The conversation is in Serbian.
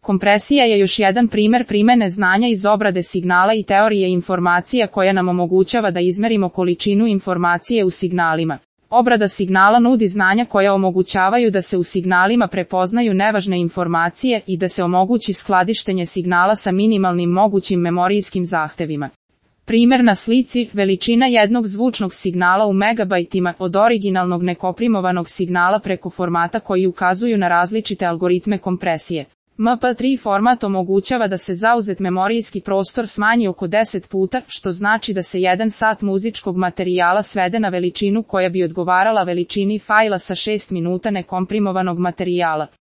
Kompresija je još jedan primer primene znanja iz obrade signala i teorije informacija koja nam omogućava da izmerimo količinu informacije u signalima. Obrada signala nudi znanja koja omogućavaju da se u signalima prepoznaju nevažne informacije i da se omogući skladištenje signala sa minimalnim mogućim memorijskim zahtevima. Primer na slici, veličina jednog zvučnog signala u megabajtima od originalnog nekoprimovanog signala preko formata koji ukazuju na različite algoritme kompresije. MP3 format omogućava da se zauzet memorijski prostor smanji oko 10 puta, što znači da se 1 sat muzičkog materijala svede na veličinu koja bi odgovarala veličini fajla sa 6 minuta nekomprimovanog materijala.